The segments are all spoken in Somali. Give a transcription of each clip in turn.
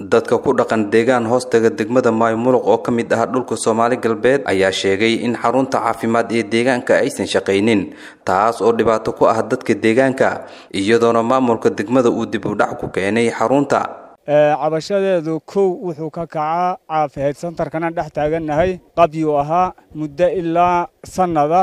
dadka ku dhaqan deegaan hoostaga degmada Maymuluq oo ka mid ah dhulka Soomaali galbeed ayaa sheegay in xarunta caafimaad ee deegaanka aysan shaqaynin taas oo dhibaato ku ah dadka deegaanka iyadoo maamulka degmada uu dib u dhac ku keenay xarunta cabashadeedu kow wuxuu ka kacaa caafimaad centerkana dhex taaganahay qabyo ahaa muddo ilaa sanada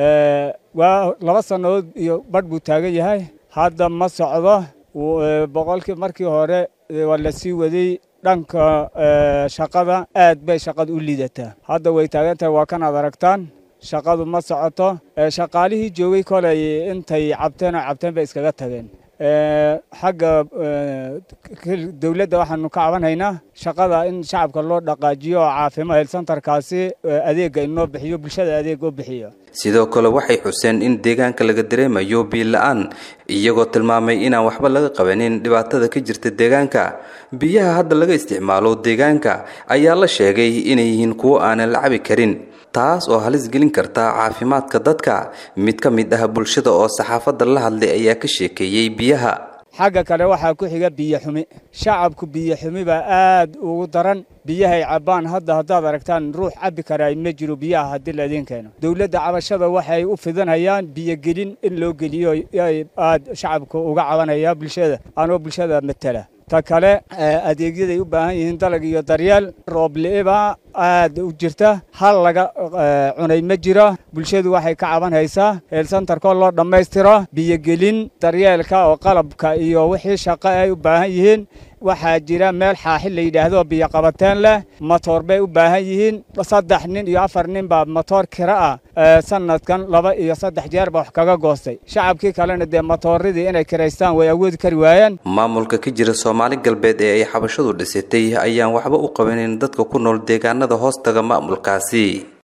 waa 2 sanadood iyo badh buu taagan yahay hadda ma socdo boqolkii markii hore waa la sii waday dhanka shaqada aad bay shaqadu u liidataa hadda way taagan tahay waa kan aad aragtaan shaqadu ma socoto shaqaalihii joogay kolay intay cabteen bay iskaga tageen xagga dawladda waxaanu ka cabanaynaa shaqada in shacabka loo dhaqaajiyo caafimaad health centerkaasi adeega inoo bixiyo bulshada adeeg oo bixiyo sidoo kale waxay xuseen in deegaanka laga dareemayo biyo la'aan iyagoo tilmaamay inaan waxba laga qabanin dhibaatada ka jirta deegaanka biyaha hadda laga isticmaalo deegaanka ayaa la sheegay inay yihiin kuwo aan la cabi karin taas oo halis gelin karta caafimaadka dadka mid ka mid ah bulshada oo saxaafadda la hadlay ayaa ka sheekeeyay biyaha xagga kale waxa ku xiga biyo xumi shacabku biyo xumi ba aad ugu daran biyaha cabaan haddaad aragtaan ruux cabi kara ma jiro biyaha hadii la idin keeno dawladda cabashada waxay u fidanayaan biyo gelin in loo geliyo aad shacabku uga cabanaya bulshada anoo bulshada matala ta kale adeegyaday u baahan yihiin dalag iyo daryeel roob leeba aad u jirta hal laga cunay ma jiro bulshadu waxay ka cabanaysaa health centerka loo dhameystiro biyo gelin daryeelka oo qalabka iyo wixii shaqo ay u baahan yihiin waxaa jira meel xaaxil la yiraahdo biyo qabateen leh motor bay u baahan yihiin 3 nin iyo 4 nin baa motor kira ah sanadkan 2 iyo 3 jeer ba wax kaga goostay shacabkii kalena de motoradii inay kireystaan way awood kari waayeen maamulka ka jira Soomaali galbeed ee ay xabashadu dhisatay ayaan waxba u qabanin dadka ku nool deegaanada hoostaga maamulkaasi.